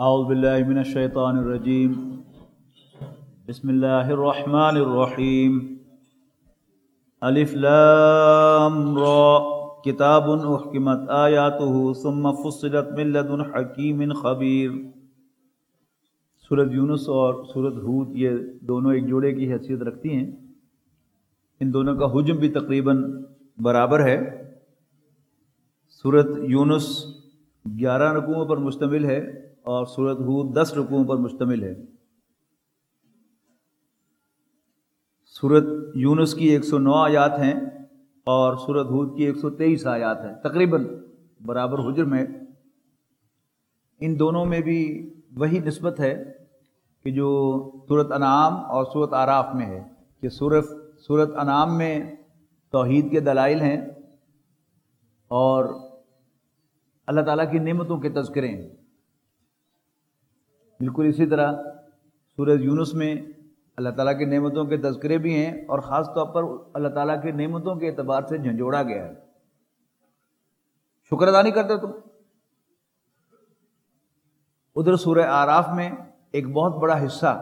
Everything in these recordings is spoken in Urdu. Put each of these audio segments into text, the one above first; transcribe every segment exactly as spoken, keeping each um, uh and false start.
اعوذ باللہ من الشیطان الرجیم بسم اللہ الرحمن الرحیم الف لام را کتاب احکمت آیاتہ ثم فصلت من لدن حکیم خبیر۔ سورۃ یونس اور سورۃ ہود یہ دونوں ایک جوڑے کی حیثیت رکھتی ہیں، ان دونوں کا حجم بھی تقریباً برابر ہے۔ سورۃ یونس گیارہ رکوعوں پر مشتمل ہے اور سورۃ ہود دس رکوعوں پر مشتمل ہے۔ سورۃ یونس کی ایک سو نو آیات ہیں اور سورۃ ہود کی ایک سو تیئیس آیات ہیں، تقریباً برابر حجم ہے۔ ان دونوں میں بھی وہی نسبت ہے کہ جو سورۃ انعام اور سورۃ اعراف میں ہے، کہ سورۃ سورۃ انعام میں توحید کے دلائل ہیں اور اللہ تعالیٰ کی نعمتوں کے تذکرے ہیں۔ بالکل اسی طرح سورۃ یونس میں اللہ تعالیٰ کی نعمتوں کے تذکرے بھی ہیں اور خاص طور پر اللہ تعالیٰ کی نعمتوں کے اعتبار سے جھنجھوڑا گیا ہے۔ شکر ادا نہیں کرتے تم؟ ادھر سورہ اعراف میں ایک بہت بڑا حصہ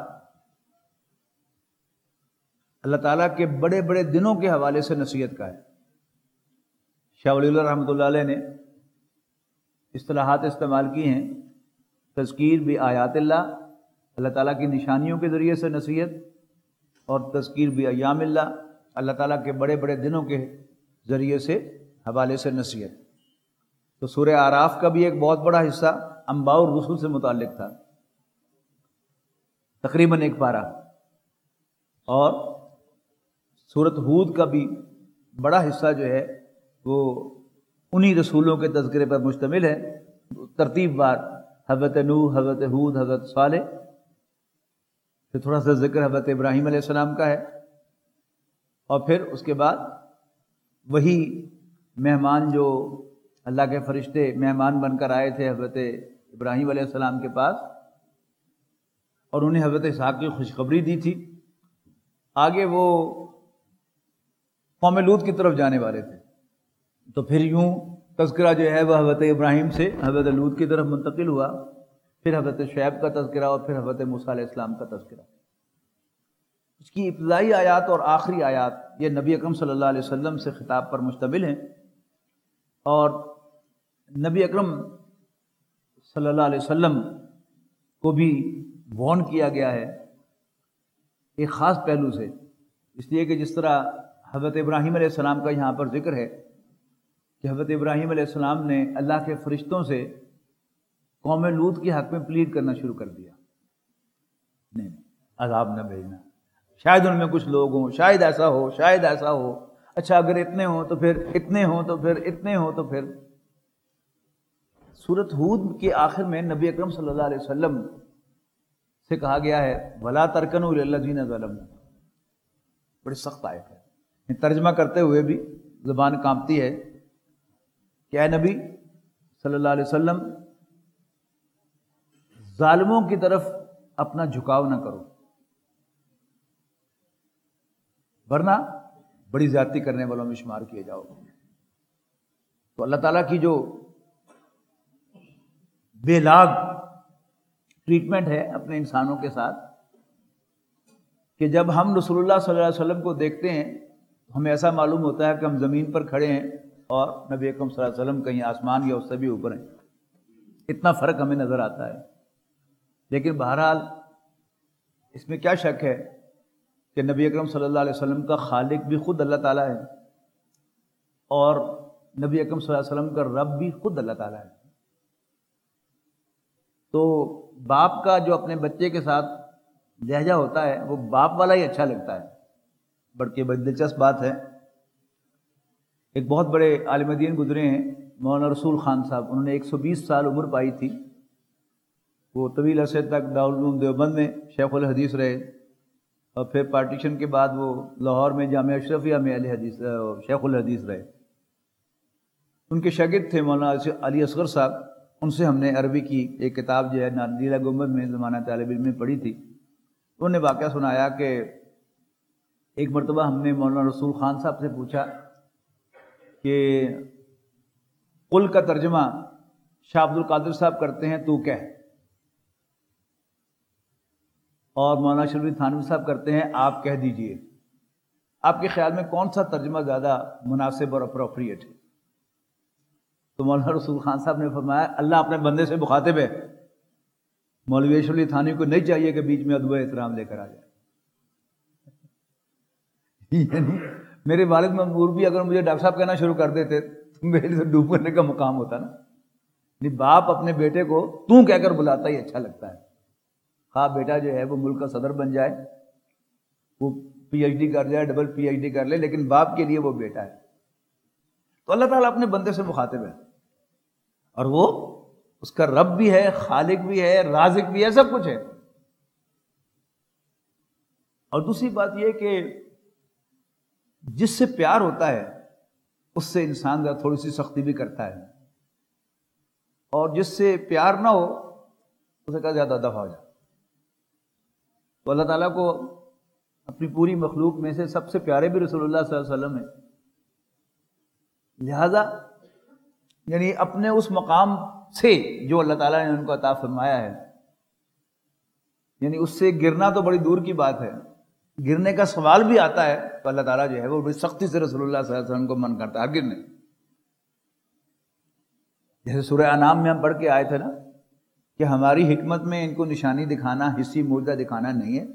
اللہ تعالیٰ کے بڑے بڑے دنوں کے حوالے سے نصیحت کا ہے۔ شاہ ولی اللہ رحمۃ اللہ علیہ نے اصطلاحات استعمال کی ہیں، تذکیر بھی آیات اللہ، اللہ تعالیٰ کی نشانیوں کے ذریعے سے نصیحت، اور تذکیر بھی ایام اللہ، اللہ تعالیٰ کے بڑے بڑے دنوں کے ذریعے سے حوالے سے نصیحت۔ تو سورہ اعراف کا بھی ایک بہت بڑا حصہ انباء الرسل سے متعلق تھا، تقریباً ایک پارہ، اور سورۃ ہود کا بھی بڑا حصہ جو ہے وہ انہی رسولوں کے تذکرے پر مشتمل ہے، ترتیب بار حضرت نوح، حضرت ہود، حضرت صالح، پھر تھوڑا سا ذکر حضرت ابراہیم علیہ السلام کا ہے، اور پھر اس کے بعد وہی مہمان جو اللہ کے فرشتے مہمان بن کر آئے تھے حضرت ابراہیم علیہ السلام کے پاس اور انہیں حضرت اسحاق کی خوشخبری دی تھی، آگے وہ قوم لوط کی طرف جانے والے تھے، تو پھر یوں تذکرہ جو ہے وہ حضرت ابراہیم سے حضرت لوط کی طرف منتقل ہوا، پھر حضرت شعیب کا تذکرہ اور پھر حضرت موسیٰ علیہ السلام کا تذکرہ۔ اس کی ابتدائی آیات اور آخری آیات یہ نبی اکرم صلی اللہ علیہ وسلم سے خطاب پر مشتمل ہیں، اور نبی اکرم صلی اللہ علیہ وسلم کو بھی وارن کیا گیا ہے ایک خاص پہلو سے، اس لیے کہ جس طرح حضرت ابراہیم علیہ السلام کا یہاں پر ذکر ہے کہ حضرت ابراہیم علیہ السلام نے اللہ کے فرشتوں سے قوم لوط کے حق میں پلیڈ کرنا شروع کر دیا، نہیں عذاب نہ بھیجنا، شاید ان میں کچھ لوگ ہوں، شاید ایسا ہو، شاید ایسا ہو، اچھا اگر اتنے ہوں تو پھر اتنے ہوں تو پھر اتنے ہوں تو پھر۔ سورۃ ہود کے آخر میں نبی اکرم صلی اللہ علیہ وسلم سے کہا گیا ہے وَلَا تَرْكَنُوا إِلَى الَّذِينَ ظَلَمُوا، بڑی سخت آیت ہے، ترجمہ کرتے ہوئے بھی زبان کانپتی ہے کہ اے نبی صلی اللہ علیہ وسلم ظالموں کی طرف اپنا جھکاؤ نہ کرو، ورنہ بڑی زیادتی کرنے والوں میں شمار کیے جاؤ۔ تو اللہ تعالیٰ کی جو بے لاگ ٹریٹمنٹ ہے اپنے انسانوں کے ساتھ، کہ جب ہم رسول اللہ صلی اللہ علیہ وسلم کو دیکھتے ہیں تو ہمیں ایسا معلوم ہوتا ہے کہ ہم زمین پر کھڑے ہیں اور نبی اکرم صلی اللہ علیہ وسلم کہیں آسمان یا اس سے بھی اوپر ہیں، اتنا فرق ہمیں نظر آتا ہے۔ لیکن بہرحال اس میں کیا شک ہے کہ نبی اکرم صلی اللہ علیہ وسلم کا خالق بھی خود اللہ تعالیٰ ہے اور نبی اکرم صلی اللہ علیہ وسلم کا رب بھی خود اللہ تعالیٰ ہے۔ تو باپ کا جو اپنے بچے کے ساتھ لہجہ ہوتا ہے وہ باپ والا ہی اچھا لگتا ہے، بڑی بڑی دلچسپ بات ہے۔ ایک بہت بڑے عالم دین گزرے ہیں مولانا رسول خان صاحب، انہوں نے ایک سو بیس سال عمر پائی تھی، وہ طویل عرصے تک دارالعلوم دیوبند میں شیخ الحدیث رہے، اور پھر پارٹیشن کے بعد وہ لاہور میں جامعہ اشرفیہ میں علی حدیث شیخ الحدیث رہے۔ ان کے شاگرد تھے مولانا علی اصغر صاحب، ان سے ہم نے عربی کی ایک کتاب جو ہے نیلا گنبد میں زمانہ طالب علم میں پڑھی تھی۔ انہوں نے واقعہ سنایا کہ ایک مرتبہ ہم نے مولانا رسول خان صاحب سے پوچھا کہ قل کا ترجمہ شاہ عبد القادر صاحب کرتے ہیں تو کہہ، اور مولانا شرف تھانوی صاحب کرتے ہیں آپ کہہ دیجئے، آپ کے خیال میں کون سا ترجمہ زیادہ مناسب اور اپروپریٹ ہے؟ تو مولانا رسول خان صاحب نے فرمایا اللہ اپنے بندے سے مخاطب ہے، مولوی اشرف علی تھانوی کو نہیں چاہیے کہ بیچ میں ادب احترام لے کر آ جائے۔ یعنی میرے والد مامور بھی اگر مجھے ڈاکٹر صاحب کہنا شروع کر دیتے تو میرے لیے ڈوب کرنے کا مقام ہوتا نا۔ یعنی باپ اپنے بیٹے کو تو کہہ کر بلاتا ہی اچھا لگتا ہے، خواہ بیٹا جو ہے وہ ملک کا صدر بن جائے، وہ پی ایچ ڈی کر جائے، ڈبل پی ایچ ڈی کر لے، لیکن باپ کے لیے وہ بیٹا ہے۔ تو اللہ تعالیٰ اپنے بندے سے مخاطب ہے، اور وہ اس کا رب بھی ہے، خالق بھی ہے، رازق بھی ہے، سب کچھ ہے۔ اور دوسری بات یہ کہ جس سے پیار ہوتا ہے اس سے انسان ذرا تھوڑی سی سختی بھی کرتا ہے، اور جس سے پیار نہ ہو اسے کہا زیادہ دفع ہو جائے۔ تو اللہ تعالیٰ کو اپنی پوری مخلوق میں سے سب سے پیارے بھی رسول اللہ صلی اللہ علیہ وسلم ہیں، لہذا یعنی اپنے اس مقام سے جو اللہ تعالیٰ نے ان کو عطا فرمایا ہے، یعنی اس سے گرنا تو بڑی دور کی بات ہے، گرنے کا سوال بھی آتا ہے تو اللہ تعالیٰ جو ہے وہ بڑی سختی سے رسول اللہ صلی اللہ علیہ وسلم کو من کرتا ہے گرنے۔ جیسے سورہ انعام میں ہم پڑھ کے آئے تھے نا کہ ہماری حکمت میں ان کو نشانی دکھانا، حصی معجزہ دکھانا نہیں ہے۔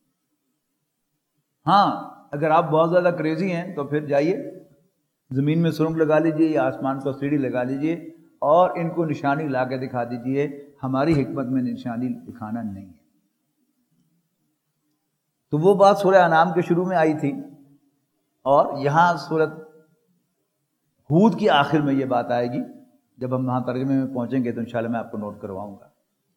ہاں اگر آپ بہت زیادہ کریزی ہیں تو پھر جائیے زمین میں سرنگ لگا لیجئے یا آسمان پر سیڑھی لگا لیجئے اور ان کو نشانی لا کے دکھا دیجئے، ہماری حکمت میں نشانی دکھانا نہیں ہے۔ تو وہ بات سورہ انعام کے شروع میں آئی تھی، اور یہاں سورۃ ہود کی آخر میں یہ بات آئے گی۔ جب ہم وہاں ترجمے میں پہنچیں گے تو انشاءاللہ میں آپ کو نوٹ کرواؤں گا۔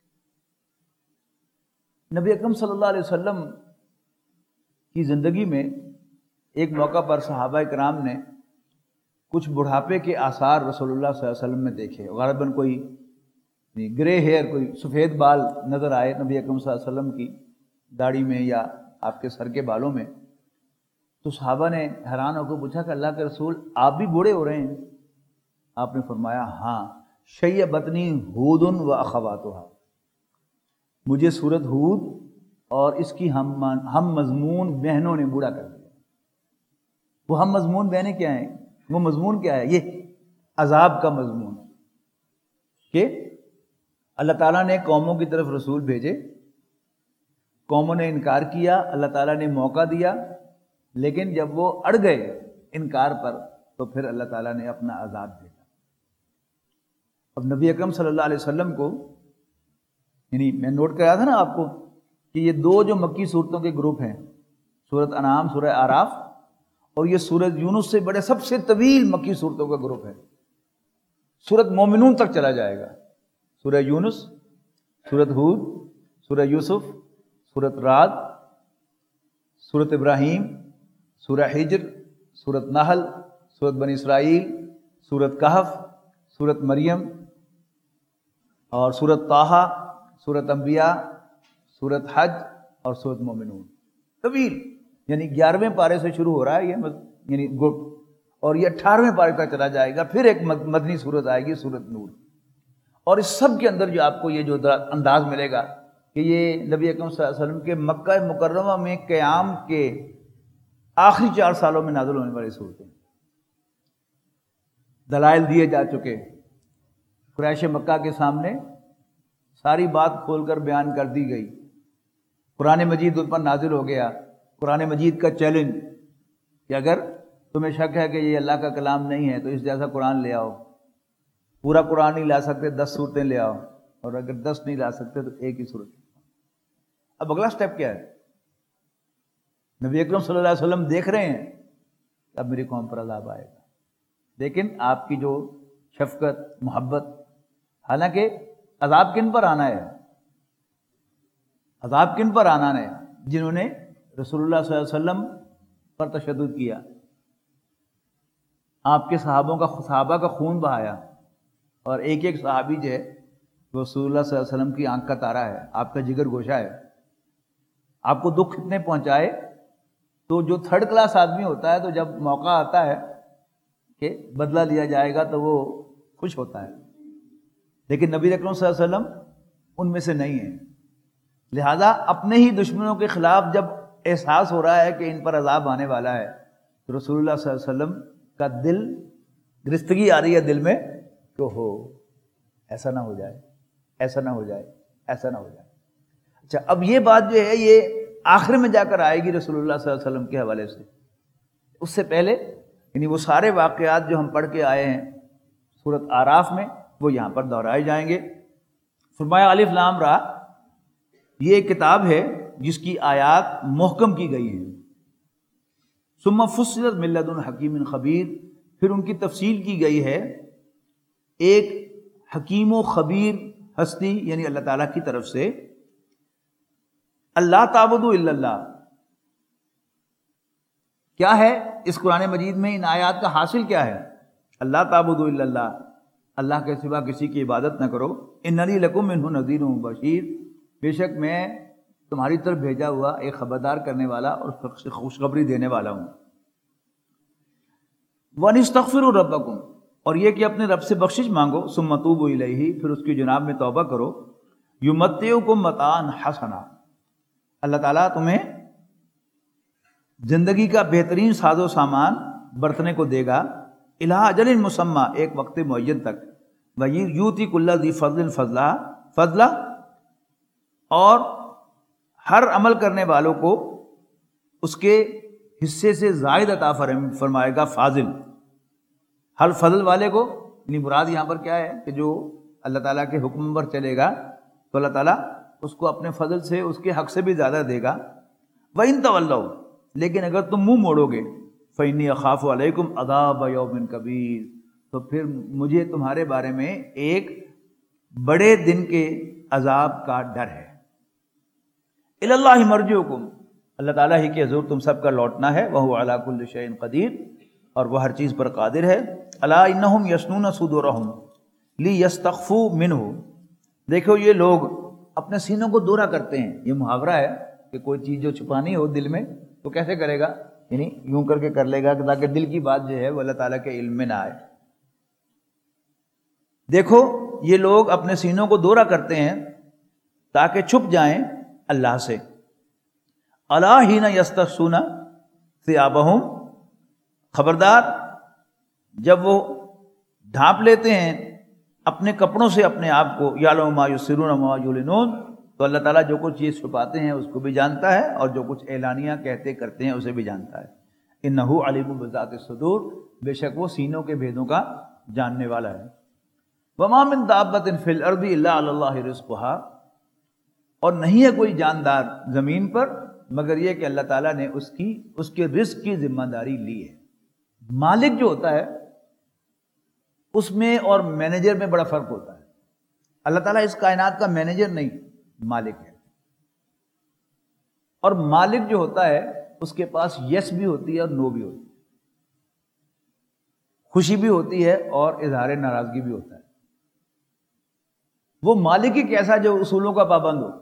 نبی اکرم صلی اللہ علیہ وسلم کی زندگی میں ایک موقع پر صحابہ کرام نے کچھ بڑھاپے کے آثار رسول اللہ صلی اللہ علیہ وسلم میں دیکھے، غالباً کوئی گرے ہیئر، کوئی سفید بال نظر آئے نبی اکرم صلی اللہ علیہ وسلم کی داڑھی میں یا آپ کے سر کے بالوں میں۔ تو صحابہ نے حیران ہو کر پوچھا کہ اللہ کے رسول آپ بھی بوڑھے ہو رہے ہیں؟ آپ نے فرمایا ہاں، شیبتنی ہود و اخواتھا، مجھے سورۃ ہود اور اس کی ہم ہم مضمون بہنوں نے بوڑھا کر دیا۔ وہ ہم مضمون بہنیں کیا ہیں؟ وہ مضمون کیا ہے؟ یہ عذاب کا مضمون، کہ اللہ تعالیٰ نے قوموں کی طرف رسول بھیجے، قوموں نے انکار کیا، اللہ تعالیٰ نے موقع دیا، لیکن جب وہ اڑ گئے انکار پر تو پھر اللہ تعالیٰ نے اپنا عذاب بھیجا۔ اب نبی اکرم صلی اللہ علیہ وسلم کو، یعنی میں نوٹ کرایا تھا نا آپ کو کہ یہ دو جو مکی صورتوں کے گروپ ہیں، سورۃ انعام، سورہ اعراف، اور یہ سورۃ یونس سے بڑے سب سے طویل مکی صورتوں کا گروپ ہے، سورۃ مومنون تک چلا جائے گا۔ سورہ یونس، سورۃ ہود، سورہ یوسف، سورۃ رعد، سورۃ ابراہیم، سورہ حجر، سورۃ نحل، سورۃ بنی اسرائیل، سورۃ کہف، سورۃ مریم، اور سورۃ طٰہٰ، سورۃ انبیاء، سورۃ حج اور سورۃ مومنون، طویل، یعنی گیارہویں پارے سے شروع ہو رہا ہے یہ یعنی گروپ، اور یہ اٹھارہویں پارے تک چلا جائے گا۔ پھر ایک مدنی سورت آئے گی، سورۃ نور، اور اس سب کے اندر جو آپ کو یہ جو انداز ملے گا کہ یہ نبی اکرم صلی اللہ علیہ وسلم کے مکہ مکرمہ میں قیام کے آخری چار سالوں میں نازل ہونے والی صورتیں، دلائل دیے جا چکے، قریش مکہ کے سامنے ساری بات کھول کر بیان کر دی گئی، قرآن مجید ان پر نازل ہو گیا، قرآن مجید کا چیلنج کہ اگر تمہیں شک ہے کہ یہ اللہ کا کلام نہیں ہے تو اس جیسا قرآن لے آؤ، پورا قرآن نہیں لا سکتے دس صورتیں لے آؤ، اور اگر دس نہیں لا سکتے تو ایک ہی صورت۔ اب اگلا سٹیپ کیا ہے؟ نبی اکرم صلی اللہ علیہ وسلم دیکھ رہے ہیں کہ اب میری قوم پر عذاب آئے گا، لیکن آپ کی جو شفقت، محبت، حالانکہ عذاب کن پر آنا ہے؟ عذاب کن پر آنا ہے؟ جنہوں نے رسول اللہ صلی اللہ علیہ وسلم پر تشدد کیا، آپ کے صحابوں کا صحابہ کا خون بہایا، اور ایک ایک صحابی جو ہے وہ رسول اللہ صلی اللہ علیہ وسلم کی آنکھ کا تارا ہے، آپ کا جگر گوشہ ہے، آپ کو دکھ کتنے پہنچائے۔ تو جو تھرڈ کلاس آدمی ہوتا ہے تو جب موقع آتا ہے کہ بدلہ لیا جائے گا تو وہ خوش ہوتا ہے، لیکن نبی اکرم صلی اللہ علیہ وسلم ان میں سے نہیں ہیں۔ لہذا اپنے ہی دشمنوں کے خلاف جب احساس ہو رہا ہے کہ ان پر عذاب آنے والا ہے تو رسول اللہ صلی اللہ علیہ وسلم کا دل گرفتگی آ رہی ہے دل میں کہ ہو ایسا نہ ہو جائے ایسا نہ ہو جائے ایسا نہ ہو جائے. اچھا اب یہ بات جو ہے یہ آخر میں جا کر آئے گی رسول اللہ صلی اللہ علیہ وسلم کے حوالے سے. اس سے پہلے یعنی وہ سارے واقعات جو ہم پڑھ کے آئے ہیں سورۃ اعراف میں وہ یہاں پر دہرائے جائیں گے. فرمایا الف لام را، یہ ایک کتاب ہے جس کی آیات محکم کی گئی ہیں. ثم فصلت من لدن حکیم خبیر، پھر ان کی تفصیل کی گئی ہے ایک حکیم و خبیر ہستی یعنی اللہ تعالیٰ کی طرف سے. اللہ تعبدوا الا اللہ، کیا ہے اس قرآن مجید میں ان آیات کا حاصل کیا ہے؟ اللہ تعبدوا الا اللہ، اللہ کے سوا کسی کی عبادت نہ کرو. انی لکم منہ نذیر و بشیر، بے شک میں تمہاری طرف بھیجا ہوا ایک خبردار کرنے والا اور خوشخبری دینے والا ہوں. وَنِسْتَغْفِرُوا رَبَّكُمْ، اور یہ کہ اپنے رب سے بخشش مانگو. ثُمَّ تُوبُوا إِلَيْهِ، پھر اس کی جناب میں توبہ کرو. يُمَتِّعُكُم مَتَاعًا حَسَنًا، اللہ تعالیٰ تمہیں زندگی کا بہترین ساز و سامان برتنے کو دے گا. اِلَىٰ أَجَلٍ مُّسَمًّى، ایک وقت معین تک. وَيُؤْتِي كُلَّ ذِي فَضْلٍ فَضْلًا، اور ہر عمل کرنے والوں کو اس کے حصے سے زائد عطا فرمائے گا. فاضل، ہر فضل والے کو، یعنی مراد یہاں پر کیا ہے کہ جو اللہ تعالیٰ کے حکم پر چلے گا تو اللہ تعالیٰ اس کو اپنے فضل سے اس کے حق سے بھی زیادہ دے گا. وَإِن تَوَلَّوْا، لیکن اگر تم منہ موڑو گے، فَإِنِّي أَخَافُ عَلَيْكُمْ عَذَابَ يَوْمٍ كَبِيرٍ، تو پھر مجھے تمہارے بارے میں ایک بڑے دن کے عذاب کا ڈر ہے. اِلَى اللَّهِ مَرْجِعُكُمْ، اللہ تعالیٰ ہی کے حضور تم سب کا لوٹنا ہے. وَهُوَ عَلَىٰ كُلِّ شَيْءٍ قَدِيرٌ، اور وہ ہر چیز پر قادر ہے. أَلَا إِنَّهُمْ يَثْنُونَ صُدُورَهُمْ لِيَسْتَخْفُوا مِنْهُ، دیکھو یہ لوگ اپنے سینوں کو دورا کرتے ہیں. یہ محاورہ ہے کہ کوئی چیز جو چھپانی ہو دل میں تو کیسے کرے گا، یعنی یوں کر کے کر لے گا تاکہ دل کی بات جو ہے وہ اللہ تعالیٰ کے علم میں نہ آئے. دیکھو یہ لوگ اپنے سینوں کو دورا کرتے ہیں تاکہ چھپ جائیں اللہ سے. الا حین یستغشون ثیابہم، خبردار جب وہ ڈھانپ لیتے ہیں اپنے کپڑوں سے اپنے آپ کو. یعلم ما یسرون وما یعلنون، تو اللہ تعالیٰ جو کچھ چیز چھپاتے ہیں اس کو بھی جانتا ہے اور جو کچھ اعلانیہ کہتے کرتے ہیں اسے بھی جانتا ہے. انہ علیم بذات الصدور، بے شک وہ سینوں کے بھیدوں کا جاننے والا ہے. وما من دابۃ فی الارض الا علی اللہ رزقها، اور نہیں ہے کوئی جاندار زمین پر مگر یہ کہ اللہ تعالیٰ نے اس کی اس کے رزق کی ذمہ داری لی ہے. مالک جو ہوتا ہے اس میں اور مینیجر میں بڑا فرق ہوتا ہے. اللہ تعالیٰ اس کائنات کا مینیجر نہیں، مالک ہے. اور مالک جو ہوتا ہے اس کے پاس یس بھی ہوتی ہے اور نو بھی ہوتی ہے، خوشی بھی ہوتی ہے اور اظہار ناراضگی بھی ہوتا ہے. وہ مالک ہی کیسا جو اصولوں کا پابند ہو.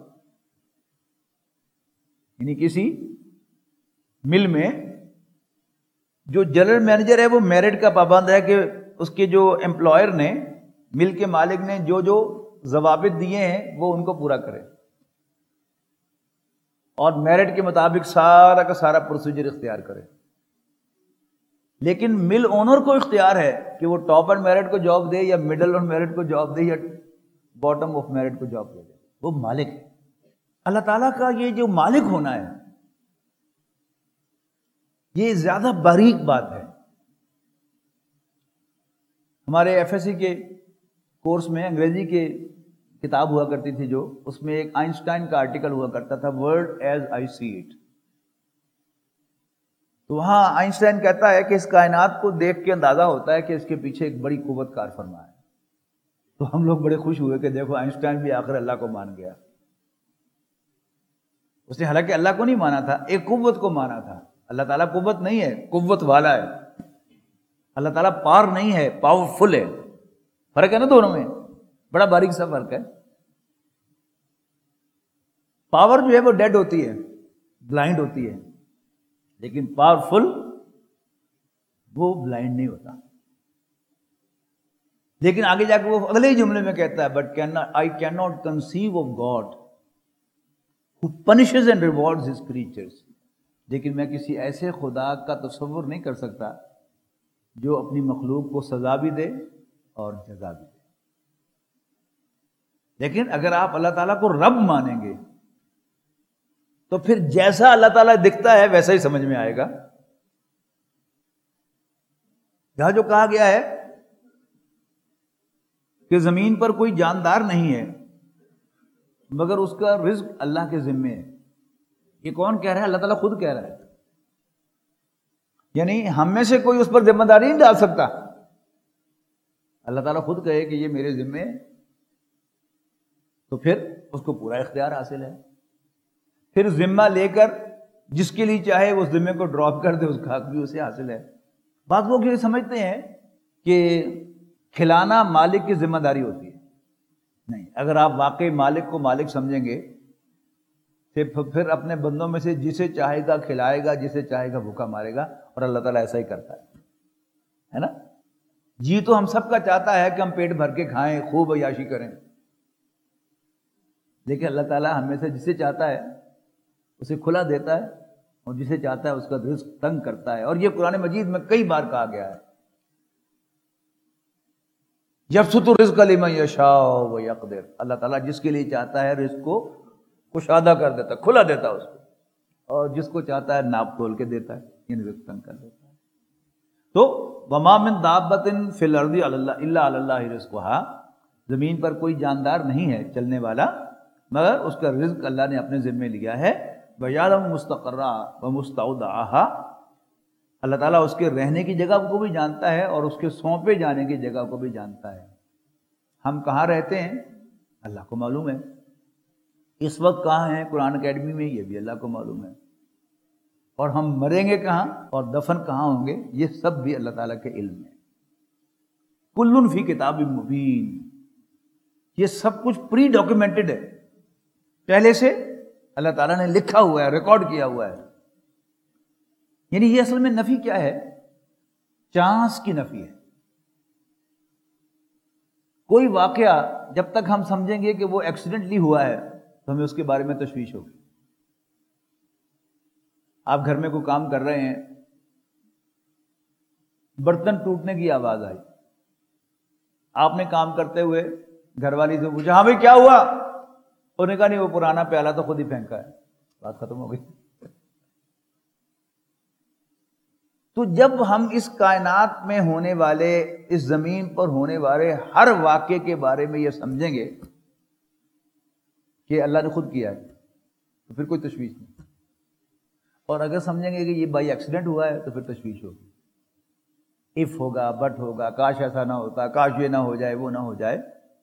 یعنی کسی مل میں جو جنرل مینیجر ہے وہ میرٹ کا پابند ہے کہ اس کے جو امپلائر نے، مل کے مالک نے جو جو ضوابط دیے ہیں وہ ان کو پورا کرے اور میرٹ کے مطابق سارا کا سارا پروسیجر اختیار کرے. لیکن مل اونر کو اختیار ہے کہ وہ ٹاپ اینڈ میرٹ کو جاب دے یا مڈل اور میرٹ کو جاب دے یا باٹم آف میرٹ کو جاب دے دے. وہ مالک ہے. اللہ تعالیٰ کا یہ جو مالک ہونا ہے یہ زیادہ باریک بات ہے. ہمارے ایف ایس سی کے کورس میں انگریزی کے کتاب ہوا کرتی تھی جو، اس میں ایک آئنسٹائن کا آرٹیکل ہوا کرتا تھا، world as I see it. تو وہاں آئنسٹائن کہتا ہے کہ اس کائنات کو دیکھ کے اندازہ ہوتا ہے کہ اس کے پیچھے ایک بڑی قوت کار فرما ہے. تو ہم لوگ بڑے خوش ہوئے کہ دیکھو آئنسٹائن بھی آخر اللہ کو مان گیا. اس نے حالانکہ اللہ کو نہیں مانا تھا، ایک قوت کو مانا تھا. اللہ تعالیٰ قوت نہیں ہے، قوت والا ہے. اللہ تعالیٰ پار نہیں ہے، پاورفل ہے. فرق ہے نا دونوں میں، بڑا باریک سا فرق ہے. پاور جو ہے وہ ڈیڈ ہوتی ہے، بلائنڈ ہوتی ہے، لیکن پاورفل وہ بلائنڈ نہیں ہوتا. لیکن آگے جا کے وہ اگلے ہی جملے میں کہتا ہے but can I can not conceive of God. who punishes and rewards his creatures. لیکن میں کسی ایسے خدا کا تصور نہیں کر سکتا جو اپنی مخلوق کو سزا بھی دے اور جزا بھی دے. لیکن اگر آپ اللہ تعالیٰ کو رب مانیں گے تو پھر جیسا اللہ تعالیٰ دکھتا ہے ویسا ہی سمجھ میں آئے گا. یہاں جو کہا گیا ہے کہ زمین پر کوئی جاندار نہیں ہے مگر اس کا رزق اللہ کے ذمے ہے، یہ کون کہہ رہا ہے؟ اللہ تعالیٰ خود کہہ رہا ہے. یعنی ہم میں سے کوئی اس پر ذمہ داری نہیں ڈال سکتا. اللہ تعالیٰ خود کہے کہ یہ میرے ذمے ہے تو پھر اس کو پورا اختیار حاصل ہے. پھر ذمہ لے کر جس کے لیے چاہے وہ ذمے کو ڈراپ کر دے، اس کا حق بھی اسے حاصل ہے. بعض لوگ یہ سمجھتے ہیں کہ کھلانا مالک کی ذمہ داری ہوتی ہے. نہیں، اگر آپ واقعی مالک کو مالک سمجھیں گے پھر اپنے بندوں میں سے جسے چاہے گا کھلائے گا، جسے چاہے گا بھوکا مارے گا، اور اللہ تعالیٰ ایسا ہی کرتا ہے ہے نا. جی تو ہم سب کا چاہتا ہے کہ ہم پیٹ بھر کے کھائیں، خوب عیاشی کریں، لیکن اللہ تعالیٰ ہم میں سے جسے چاہتا ہے اسے کھلا دیتا ہے اور جسے چاہتا ہے اس کا رزق تنگ کرتا ہے. اور یہ قرآن مجید میں کئی بار کہا گیا ہے، یبسط الرزق لمن یشاء ویقدر. اللہ تعالیٰ جس کے لیے چاہتا ہے رزق کو کشادہ کر دیتا ہے، کھلا دیتا ہے اس کو، اور جس کو چاہتا ہے ناپ تول کے دیتا ہے، یعنی رزق تنگ کر دیتا ہے. تو وما من دابۃ فی الارض الا علی اللہ رزقها، زمین پر کوئی جاندار نہیں ہے چلنے والا مگر اس کا رزق اللہ نے اپنے ذمے لیا ہے. وَيَعْلَمُ مُسْتَقَرَّهَا وَمُسْتَوْدَعَهَا، اللہ تعالیٰ اس کے رہنے کی جگہ کو بھی جانتا ہے اور اس کے سونپے جانے کی جگہ کو بھی جانتا ہے. ہم کہاں رہتے ہیں اللہ کو معلوم ہے، اس وقت کہاں ہیں قرآن اکیڈمی میں یہ بھی اللہ کو معلوم ہے، اور ہم مریں گے کہاں اور دفن کہاں ہوں گے یہ سب بھی اللہ تعالیٰ کے علم میں. کل فی کتاب مبین، یہ سب کچھ پری ڈاکیومنٹڈ ہے، پہلے سے اللہ تعالیٰ نے لکھا ہوا ہے، ریکارڈ کیا ہوا ہے. یعنی یہ اصل میں نفی کیا ہے؟ چانس کی نفی ہے. کوئی واقعہ جب تک ہم سمجھیں گے کہ وہ ایکسیڈنٹلی ہوا ہے تو ہمیں اس کے بارے میں تشویش ہوگی. آپ گھر میں کوئی کام کر رہے ہیں، برتن ٹوٹنے کی آواز آئی، آپ نے کام کرتے ہوئے گھر والی سے پوچھا ہاں بھائی کیا ہوا؟ انہوں نے کہا نہیں وہ پرانا پیالہ تو خود ہی پھینکا ہے. بات ختم ہو گئی. تو جب ہم اس کائنات میں ہونے والے، اس زمین پر ہونے والے ہر واقعے کے بارے میں یہ سمجھیں گے کہ اللہ نے خود کیا ہے تو پھر کوئی تشویش نہیں. اور اگر سمجھیں گے کہ یہ بائی ایکسیڈنٹ ہوا ہے تو پھر تشویش ہوگی. اف ہوگا، بٹ ہوگا، کاش ایسا نہ ہوتا، کاش یہ نہ ہو جائے، وہ نہ ہو جائے.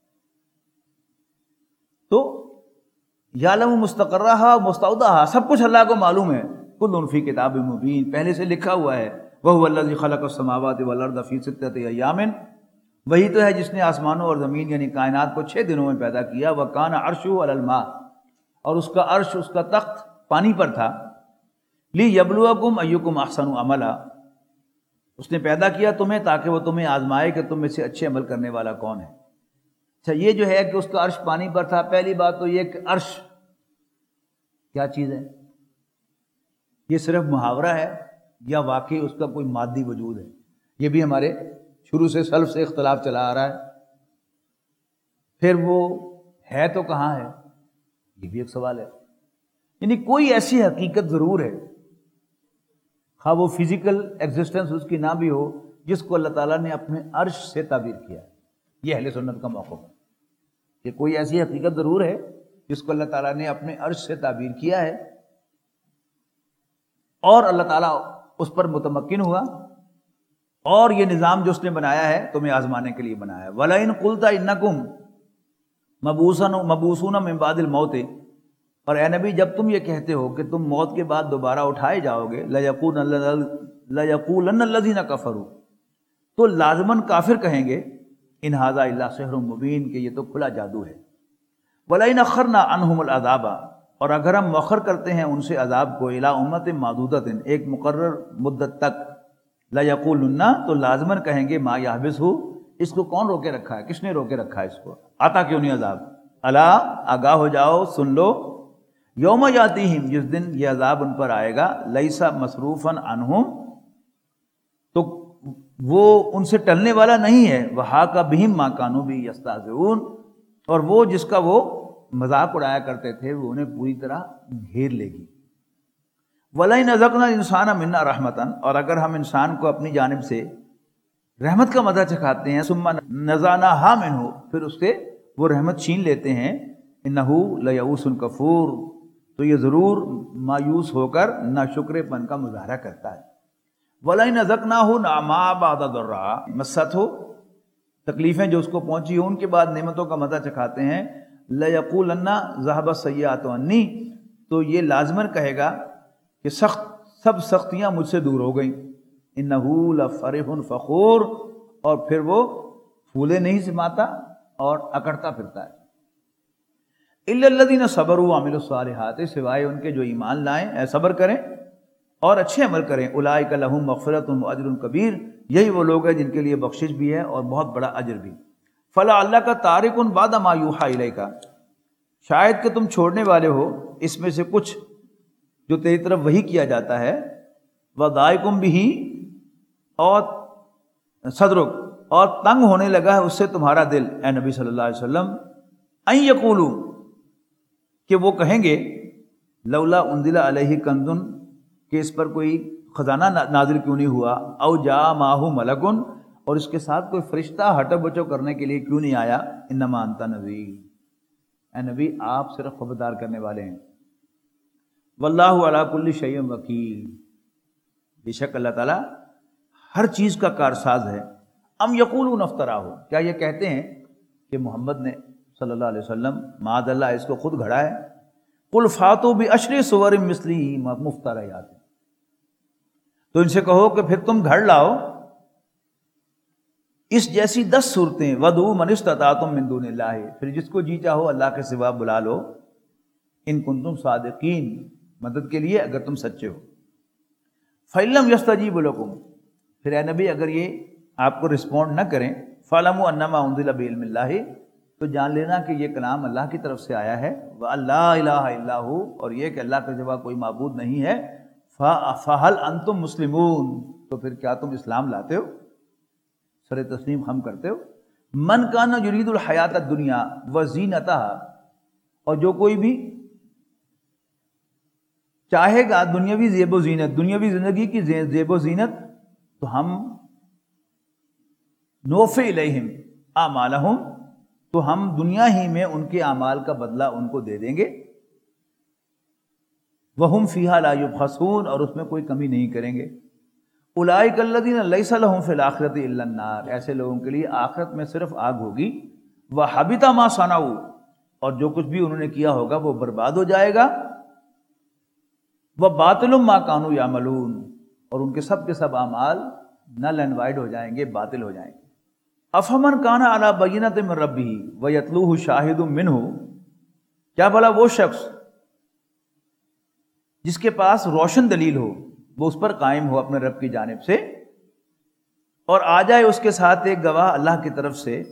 تو یعلم مستقرہا مستودعہا، سب کچھ اللہ کو معلوم ہے. کل فی کتاب مبین، پہلے سے لکھا ہوا ہے. وہو الذی خلق السماوات والارض فی ستۃ ایام، وہی تو ہے جس نے آسمانوں اور زمین یعنی کائنات کو چھ دنوں میں پیدا کیا. وکان عرشہ علی الماء، اور اس کا عرش، اس کا تخت پانی پر تھا. لیبلوکم ایکم احسن عملا، اس نے پیدا کیا تمہیں تاکہ وہ تمہیں آزمائے کہ تم میں سے اچھے عمل کرنے والا کون ہے. اچھا یہ جو ہے کہ اس کا عرش پانی پر تھا، پہلی بات تو یہ کہ عرش کیا چیز ہے؟ یہ صرف محاورہ ہے یا واقعی اس کا کوئی مادی وجود ہے؟ یہ بھی ہمارے شروع سے سلف سے اختلاف چلا آ رہا ہے. پھر وہ ہے تو کہاں ہے، یہ بھی ایک سوال ہے. یعنی کوئی ایسی حقیقت ضرور ہے، خواہ وہ فزیکل ایگزسٹنس اس کی نہ بھی ہو، جس کو اللہ تعالیٰ نے اپنے عرش سے تعبیر کیا ہے. یہ اہل سنت کا موقف ہے کہ کوئی ایسی حقیقت ضرور ہے جس کو اللہ تعالیٰ نے اپنے عرش سے تعبیر کیا ہے، اور اللہ تعالیٰ اس پر متمکن ہوا، اور یہ نظام جو اس نے بنایا ہے تمہیں آزمانے کے لیے بنایا ہے. وَلَئِن قُلْتَ إِنَّكُمْ مَبْعُوثُونَ مِن بَعْدِ الْمَوْتِ، اور اے نبی جب تم یہ کہتے ہو کہ تم موت کے بعد دوبارہ اٹھائے جاؤ گے، لَيَقُولَنَّ الَّذِينَ كَفَرُوا، تو لازماً کافر کہیں گے ان ھذا الا سحر مبین، کہ یہ تو کھلا جادو ہے. وَلَئِنْ أَخَّرْنَا عَنْهُمُ الْعَذَابَ، اور اگر ہم مؤخر کرتے ہیں ان سے عذاب کو، الی امت معدودۃ، ایک مقرر مدت تک، لَيَقُولُنَّ، تو لازماً کہیں گے ما یحبسہ، اس کو کون روکے رکھا ہے، کس نے روکے رکھا ہے اس کو، آتا کیوں نہیں عذاب. الا، آگاہ ہو جاؤ، سن لو، یوم یاتیہم، جس دن یہ عذاب ان پر آئے گا، لیسا مصروفاً عنہم، تو وہ ان سے ٹلنے والا نہیں ہے، وحاق بہم ما کانوا بہ یستہزئون، اور وہ جس کا وہ مذاق اڑایا کرتے تھے وہ انہیں پوری طرح گھیر لے گی۔ وَلَئِنْ أَذَقْنَا الْإِنسَانَ مِنَّا رَحْمَةً، اور اگر ہم انسان کو اپنی جانب سے رحمت کا مزہ چکھاتے ہیں، ثُمَّ نَزَعْنَاهَا مِنْهُ، پھر اس سے وہ رحمت چھین لیتے ہیں، إِنَّهُ لَيَئُوسٌ کفور، تو یہ ضرور مایوس ہو کر ناشکرے پن کا مظاہرہ کرتا ہے۔ وَلَئِنْ أَذَقْنَاهُ نَعْمَاءَ بَعْدَ ضَرَّاءَ مَسَّتْهُ، تکلیفیں جو اس کو پہنچی ہوں ان کے بعد نعمتوں کا مزہ چکھاتے ہیں، لَيَقُولَنَّ ذَهَبَ السَّيِّئَاتُ عَنِّی، تو یہ لازماً کہے گا کہ سخت سب سختیاں مجھ سے دور ہو گئیں، إِنَّهُ لَفَرِحٌ فَخُورٌ، اور پھر وہ پھولے نہیں سماتا اور اکڑتا پھرتا ہے۔ إِلَّا الَّذِينَ صَبَرُوا وَعَمِلُوا الصَّالِحَاتِ، سوائے ان کے جو ایمان لائیں، اے صبر کریں اور اچھے عمل کریں، أُولَٰئِكَ لَهُم مَغْفِرَةٌ وَأَجْرٌ كَبِيرٌ، یہی وہ لوگ ہیں جن کے لیے بخشش بھی ہے اور بہت بڑا اجر بھی۔ فَلَعَلَّكَ تَارِكٌ بَعْضَ مَا يُوحَىٰ إِلَيْكَ، شاید کہ تم چھوڑنے والے ہو اس میں سے کچھ جو تیری طرف وحی کیا جاتا ہے، وَضَائِقٌ بِهِ، اور صدرک، اور تنگ ہونے لگا ہے اس سے تمہارا دل، اے نبی صلی اللہ علیہ وسلم، ان یقولوا، کہ وہ کہیں گے، لولا انزل علیہ کنز، کہ اس پر کوئی خزانہ نازل کیوں نہیں ہوا، او جاء معہ ملک، اور اس کے ساتھ کوئی فرشتہ ہٹو بچو کرنے کے لیے کیوں نہیں آیا، انما انت نذیر، اے نبی آپ صرف خبردار کرنے والے ہیں، واللہ علی کل شیء وکیل، بے شک اللہ تعالیٰ ہر چیز کا کارساز ہے۔ ام یقولون افتراہ، کیا یہ کہتے ہیں کہ محمد نے صلی اللہ علیہ وسلم معاذ اللہ اس کو خود گھڑا ہے، قل فاتوا بعشر سور مثلہ مفتریات، تو ان سے کہو کہ پھر تم گھڑ لاؤ اس جیسی دس صورتیں، وَدْعُوا مَنِ اسْتَطَعْتُم مِّن دُونِ اللَّہِ، پھر جس کو جی چاہو اللہ کے سوا بلا لو، ان کنتم صادقین، مدد کے لیے اگر تم سچے ہو۔ فَإِن لَّمْ يَسْتَجِيبُوا لَكُمْ، پھر اے نبی اگر یہ آپ کو رسپونڈ نہ کریں، فَاعْلَمُوا أَنَّمَا أُنزِلَ بِعِلْمِ اللَّهِ، تو جان لینا کہ یہ کلام اللہ کی طرف سے آیا ہے، وَأَن لَّا إِلَٰهَ إِلَّا هُوَ، اور یہ کہ اللہ کے سوا کوئی معبود نہیں ہے، فَهَلْ أَنتُم مُسْلِمُونَ، تو پھر کیا تم اسلام لاتے ہو، سر تسلیم خم کرتے ہو۔ من کان یرید الحیات الدنیا وزینتها، اور جو کوئی بھی چاہے گا دنیاوی زیب و زینت، دنیاوی زندگی کی زیب و زینت، تو ہم نوفی الیہم اعمالہم، تو ہم دنیا ہی میں ان کے اعمال کا بدلہ ان کو دے دیں گے، وہم فیہا لا یبخسون، اور اس میں کوئی کمی نہیں کریں گے۔ اولئک الذین لیس لہم فی الآخرۃ الا النار، ایسے لوگوں کے لیے آخرت میں صرف آگ ہوگی، وحبط ما صنعوا، اور جو کچھ بھی انہوں نے کیا ہوگا وہ برباد ہو جائے گا، وباطل ما کانوا یعملون، اور ان کے سب کے سب اعمال نل اینڈ وائڈ ہو جائیں گے، باطل ہو جائیں گے۔ افمن کان علی بینۃ من ربہ ویتلوہ شاہد منہ، کیا بھلا وہ شخص جس کے پاس روشن دلیل ہو، وہ اس پر قائم ہو اپنے رب کی جانب سے، اور آ جائے اس کے ساتھ ایک گواہ اللہ کی طرف سے،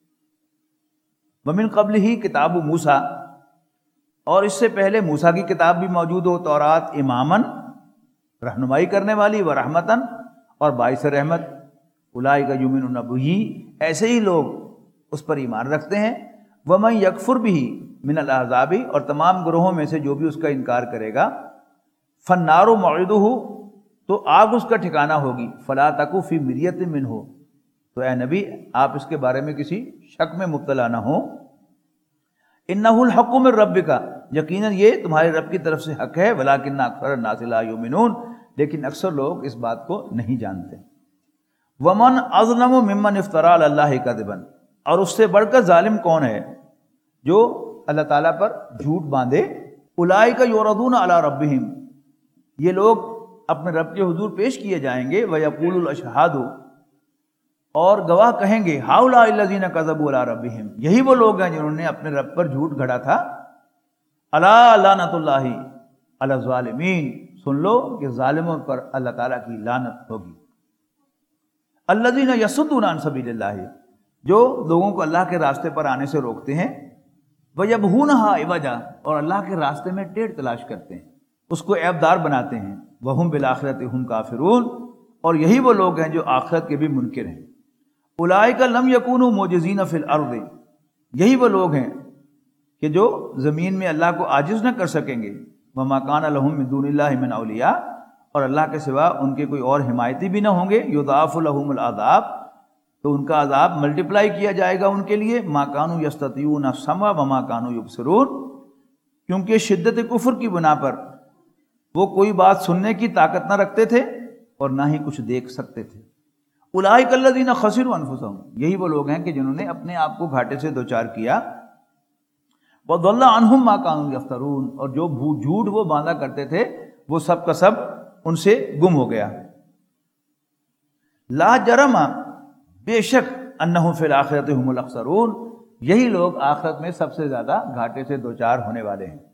ومن قبلہ کتاب موسیٰ، اور اس سے پہلے موسیٰ کی کتاب بھی موجود ہو، تورات، اماماً، رہنمائی کرنے والی، ورحمتاً، اور باعث رحمت، اولئک یؤمنون بہ، ایسے ہی لوگ اس پر ایمان رکھتے ہیں، ومن یکفر بہ من الاحزاب، اور تمام گروہوں میں سے جو بھی اس کا انکار کرے گا، فالنار موعدہ، تو آگ اس کا ٹھکانہ ہوگی، فلا تک فی مریۃ منہ، تو اے نبی آپ اس کے بارے میں کسی شک میں مبتلا نہ ہوں، انہ الحق من ربک، یقیناً یہ تمہارے رب کی طرف سے حق ہے، ولکن اکثر الناس لا یؤمنون، لیکن اکثر لوگ اس بات کو نہیں جانتے۔ ومن اظلم ممن افتری علی اللہ کذبا، اور اس سے بڑھ کر ظالم کون ہے جو اللہ تعالیٰ پر جھوٹ باندھے، اولئک یعرضون علی ربہم، یہ لوگ اپنے رب کے حضور پیش کیے جائیں گے، ویقول الاشہاد، اور گواہ کہیں گے، ہؤلاء الذین کذبوا علی ربہم، یہی وہ لوگ ہیں جنہوں نے اپنے رب پر جھوٹ گھڑا تھا، الا لعنۃ اللہ علی الظالمین، سن لو کہ ظالموں پر اللہ تعالیٰ کی لعنت ہوگی۔ الذین یصدون عن سبیل اللہ، جو لوگوں کو اللہ کے راستے پر آنے سے روکتے ہیں، وَيَبْغُونَهَا عِوَجًا، اور اللہ کے راستے میں ٹیڑھ تلاش کرتے ہیں، اس کو عیبدار بناتے ہیں۔ وَهُمْ بِالْآخِرَةِ هُمْ كَافِرُونَ، اور یہی وہ لوگ ہیں جو آخرت کے بھی منکر ہیں۔ اولئک لم یکونوا معجزین فی الارض، یہی وہ لوگ ہیں کہ جو زمین میں اللہ کو عاجز نہ کر سکیں گے۔ وما کان لہم من دون اللہ من اولیاء، اور اللہ کے سوا ان کے کوئی اور حمایتی بھی نہ ہوں گے۔ یضاعف لہم العذاب، تو ان کا عذاب ملٹیپلائی کیا جائے گا ان کے لیے۔ ما کانوا یستطیعون السمع وما کانوا یبصرون، کیونکہ شدت کفر کی بنا پر وہ کوئی بات سننے کی طاقت نہ رکھتے تھے اور نہ ہی کچھ دیکھ سکتے تھے۔ اولئک الذین خسروا انفسہم، یہی وہ لوگ ہیں کہ جنہوں نے اپنے آپ کو گھاٹے سے دوچار کیا۔ وضل عنہم ما کانوا یفترون، اور جو جھوٹ وہ باندھا کرتے تھے وہ سب کا سب ان سے گم ہو گیا۔ لا جرم، بے شک، انہم فی الآخرۃ ھم الاخسرون، یہی لوگ آخرت میں سب سے زیادہ گھاٹے سے دوچار ہونے والے ہیں۔